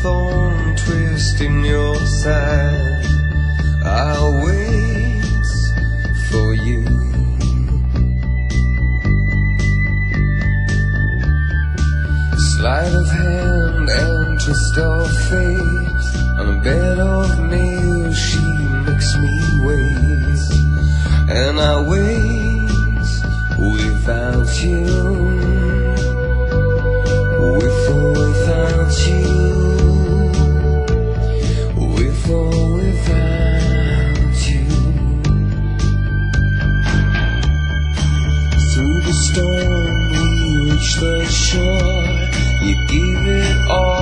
thorn twist in your side. I'll wait for you. Sleight of hand and twist of fate. On a bed of nails she makes me wait. And I wait without you. With or without you. With or without you. Through the storm we reach the shore. You give it all.